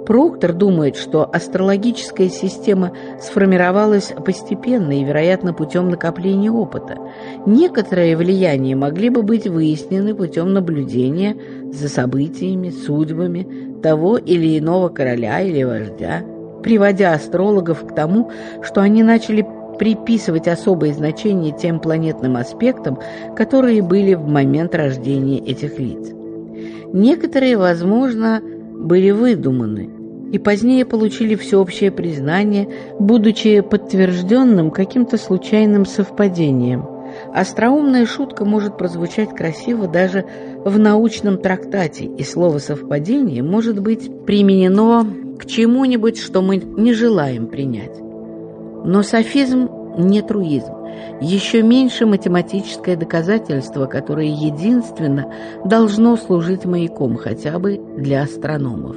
Проктор думает, что астрологическая система сформировалась постепенно и, вероятно, путем накопления опыта. Некоторые влияния могли бы быть выяснены путем наблюдения за событиями, судьбами того или иного короля или вождя, приводя астрологов к тому, что они начали приписывать особое значение тем планетным аспектам, которые были в момент рождения этих лиц. Некоторые, возможно, были выдуманы и позднее получили всеобщее признание, будучи подтвержденным каким-то случайным совпадением. Остроумная шутка может прозвучать красиво даже в научном трактате, и слово «совпадение» может быть применено к чему-нибудь, что мы не желаем принять. Но софизм не труизм, еще меньше математическое доказательство, которое единственно должно служить маяком хотя бы для астрономов.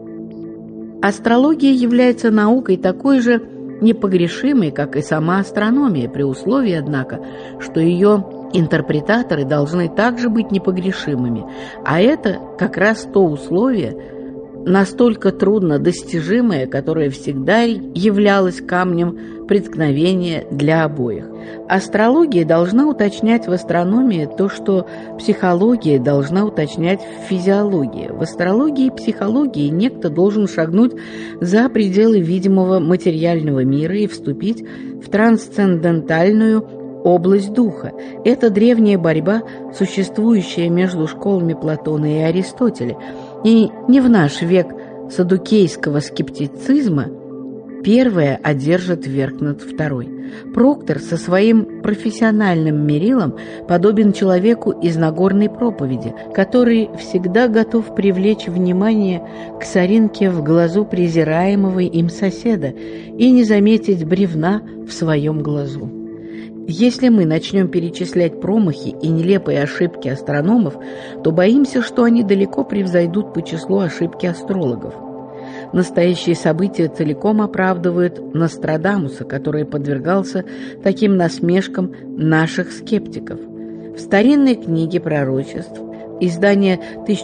Астрология является наукой такой же непогрешимой, как и сама астрономия, при условии, однако, что ее интерпретаторы должны также быть непогрешимыми, а это как раз то условие, настолько трудно достижимое, которое всегда являлось камнем преткновения для обоих. Астрология должна уточнять в астрономии то, что психология должна уточнять в физиологии. В астрологии и психологии некто должен шагнуть за пределы видимого материального мира и вступить в трансцендентальную область духа. Это древняя борьба, существующая между школами Платона и Аристотеля. И не в наш век саддукейского скептицизма первая одержит верх над второй. Проктор со своим профессиональным мерилом подобен человеку из Нагорной проповеди, который всегда готов привлечь внимание к соринке в глазу презираемого им соседа и не заметить бревна в своем глазу. Если мы начнем перечислять промахи и нелепые ошибки астрономов, то боимся, что они далеко превзойдут по числу ошибки астрологов. Настоящие события целиком оправдывают Нострадамуса, который подвергался таким насмешкам наших скептиков. В старинной книге пророчеств, издание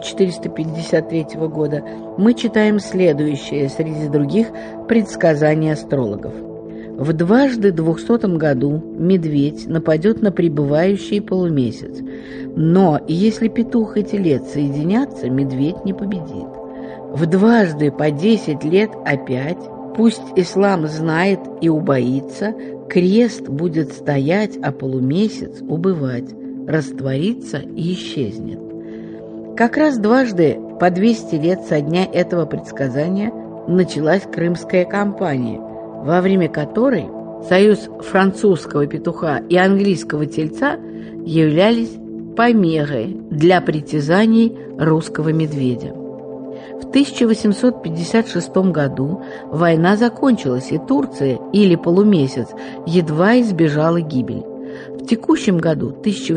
1453 года, мы читаем следующее среди других предсказаний астрологов. В дважды 200 году медведь нападет на пребывающий полумесяц, но если петух и телец соединятся, медведь не победит. В дважды по 10 лет опять, пусть ислам знает и убоится, крест будет стоять, а полумесяц убывать, растворится и исчезнет. Как раз дважды по 200 лет со дня этого предсказания началась Крымская кампания, во время которой союз французского петуха и английского тельца являлись помехой для притязаний русского медведя. В 1856 году война закончилась, и Турция, или полумесяц, едва избежала гибели. В текущем году,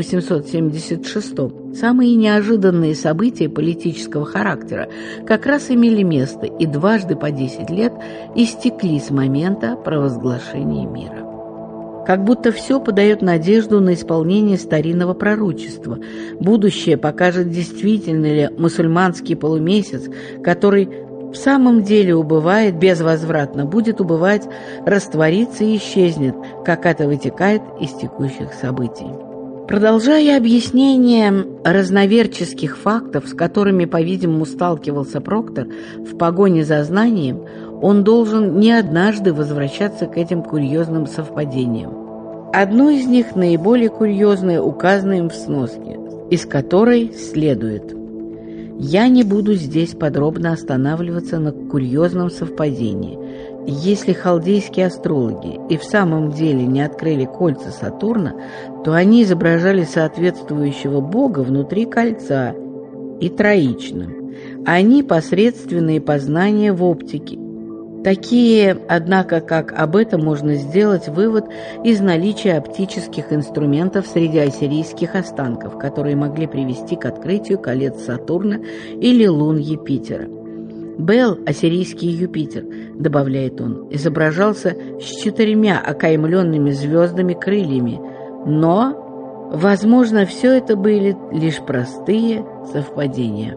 1876, самые неожиданные события политического характера как раз имели место и дважды по 10 лет истекли с момента провозглашения мира. Как будто все подает надежду на исполнение старинного пророчества. Будущее покажет, действительно ли мусульманский полумесяц, который в самом деле убывает безвозвратно, будет убывать, раствориться и исчезнет, как это вытекает из текущих событий. Продолжая объяснение разноверческих фактов, с которыми, по-видимому, сталкивался Проктор в погоне за знанием, он должен не однажды возвращаться к этим курьезным совпадениям. Одно из них, наиболее курьезное, указано им в сноске, из которой следует: «Я не буду здесь подробно останавливаться на курьезном совпадении. Если халдейские астрологи и в самом деле не открыли кольца Сатурна, то они изображали соответствующего бога внутри кольца и троичным. Они посредственные познания в оптике. Такие, однако, как об этом можно сделать вывод из наличия оптических инструментов среди ассирийских останков, которые могли привести к открытию колец Сатурна или лун Юпитера. Бел, ассирийский Юпитер, добавляет он, изображался с 4 окаймленными звездами крыльями, но, возможно, все это были лишь простые совпадения».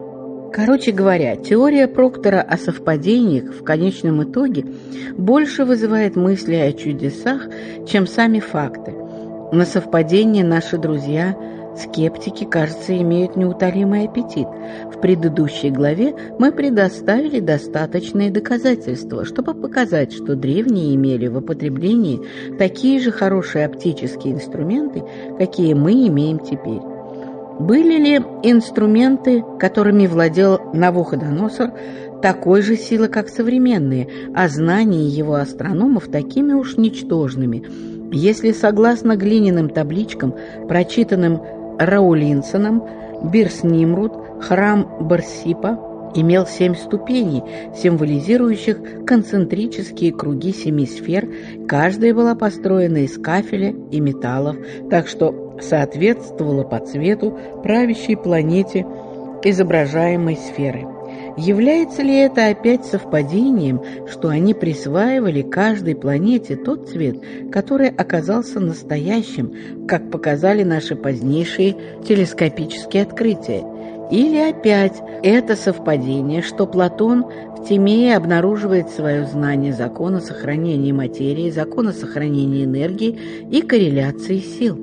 Короче говоря, теория Проктора о совпадениях в конечном итоге больше вызывает мысли о чудесах, чем сами факты. На совпадения наши друзья, скептики, кажется, имеют неутолимый аппетит. В предыдущей главе мы предоставили достаточные доказательства, чтобы показать, что древние имели в употреблении такие же хорошие оптические инструменты, какие мы имеем теперь. Были ли инструменты, которыми владел Навуходоносор, такой же силы, как современные, а знания его астрономов такими уж ничтожными? Если, согласно глиняным табличкам, прочитанным Раулинсоном, Бирс-Нимрут, храм Барсипа имел 7 ступеней, символизирующих концентрические круги 7 сфер, каждая была построена из кафеля и металлов, так что соответствовала по цвету правящей планете изображаемой сферы. Является ли это опять совпадением, что они присваивали каждой планете тот цвет, который оказался настоящим, как показали наши позднейшие телескопические открытия? Или опять это совпадение, что Платон в Тимее обнаруживает свое знание закона сохранения материи, закона сохранения энергии и корреляции сил?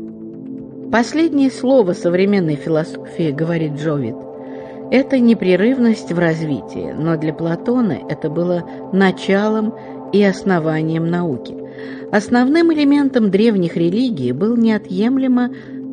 Последнее слово современной философии, говорит Джовит, это непрерывность в развитии, но для Платона это было началом и основанием науки. Основным элементом древних религий был неотъемлемо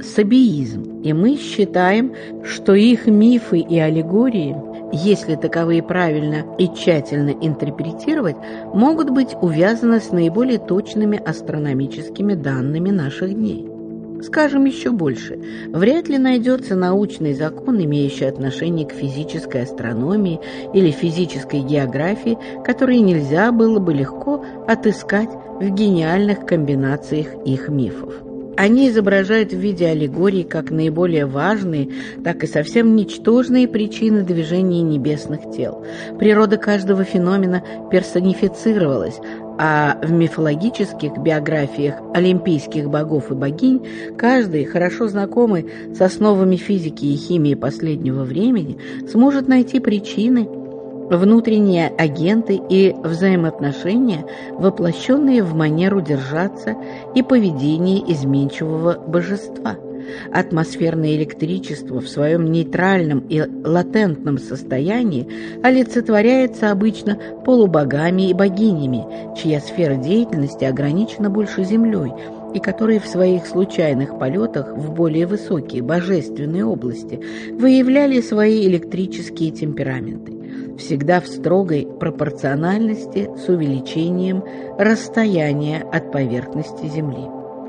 сабеизм, и мы считаем, что их мифы и аллегории, если таковые правильно и тщательно интерпретировать, могут быть увязаны с наиболее точными астрономическими данными наших дней. Скажем еще больше, вряд ли найдется научный закон, имеющий отношение к физической астрономии или физической географии, который нельзя было бы легко отыскать в гениальных комбинациях их мифов. Они изображают в виде аллегорий как наиболее важные, так и совсем ничтожные причины движения небесных тел. Природа каждого феномена персонифицировалась, а в мифологических биографиях олимпийских богов и богинь каждый, хорошо знакомый с основами физики и химии последнего времени, сможет найти причины, внутренние агенты и взаимоотношения, воплощенные в манеру держаться и поведение изменчивого божества. Атмосферное электричество в своем нейтральном и латентном состоянии олицетворяется обычно полубогами и богинями, чья сфера деятельности ограничена больше Землей, и которые в своих случайных полетах в более высокие божественные области выявляли свои электрические темпераменты, всегда в строгой пропорциональности с увеличением расстояния от поверхности Земли.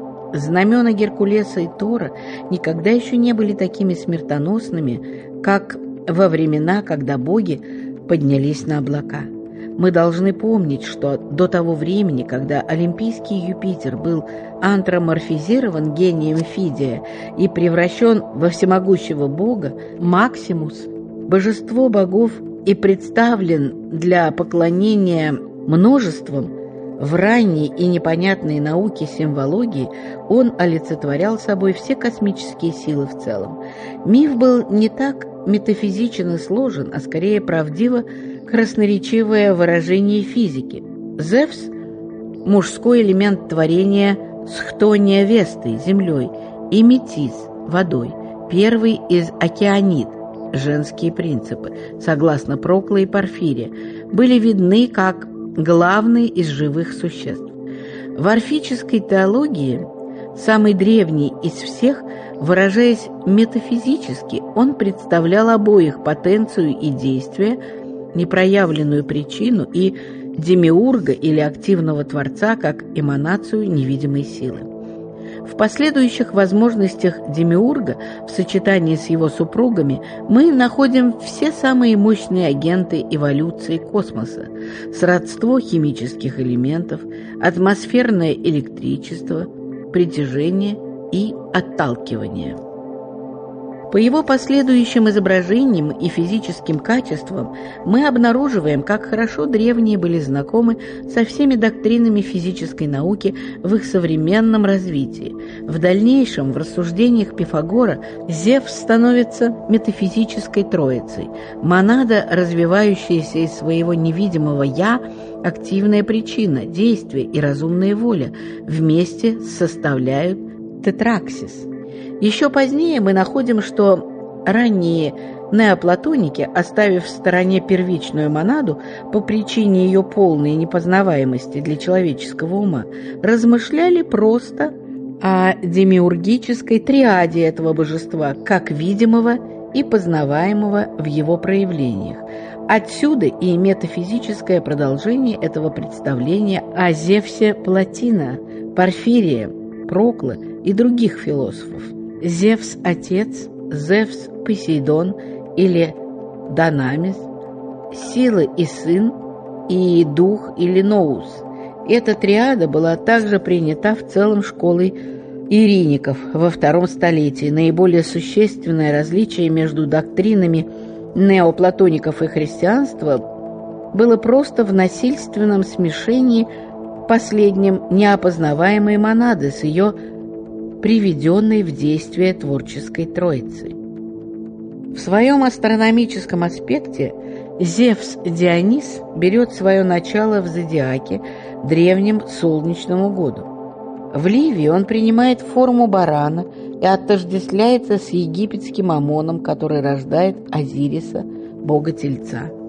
Знамена Геркулеса и Тора никогда еще не были такими смертоносными, как во времена, когда боги поднялись на облака. Мы должны помнить, что до того времени, когда олимпийский Юпитер был антроморфизирован гением Фидия и превращен во всемогущего бога, Максимус, божество богов, и представлен для поклонения множеством, в ранней и непонятной науке символогии он олицетворял собой все космические силы в целом. Миф был не так метафизичен и сложен, а скорее правдиво красноречивое выражение физики. Зевс – мужской элемент творения с хтония Вестой, землей, и Метис – водой, первый из океанид, женские принципы, согласно Прокла и Порфирия, были видны как главный из живых существ. В орфической теологии, самой древней из всех, выражаясь метафизически, он представлял обоих потенцию и действие, непроявленную причину и демиурга или активного творца как эманацию невидимой силы. В последующих возможностях демиурга в сочетании с его супругами мы находим все самые мощные агенты эволюции космоса: сродство химических элементов, атмосферное электричество, притяжение и отталкивание. По его последующим изображениям и физическим качествам мы обнаруживаем, как хорошо древние были знакомы со всеми доктринами физической науки в их современном развитии. В дальнейшем, в рассуждениях Пифагора, Зевс становится метафизической троицей. Монада, развивающаяся из своего невидимого «я», активная причина, действие и разумная воля вместе составляют тетраксис. Еще позднее мы находим, что ранние неоплатоники, оставив в стороне первичную монаду по причине ее полной непознаваемости для человеческого ума, размышляли просто о демиургической триаде этого божества, как видимого и познаваемого в его проявлениях. Отсюда и метафизическое продолжение этого представления о Зевсе Платина, Порфирия, Прокла и других философов. Зевс – отец, Зевс – Посейдон или Данамис, сила и сын, и дух или Ноус. Эта триада была также принята в целом школой ириников во II столетии. Наиболее существенное различие между доктринами неоплатоников и христианства было просто в насильственном смешении последним неопознаваемой монады с ее приведенной в действие творческой троицей. В своем астрономическом аспекте Зевс Дионис берет свое начало в зодиаке, древнем солнечному году. В Ливии он принимает форму барана и отождествляется с египетским Амоном, который рождает Азириса, бога Тельца.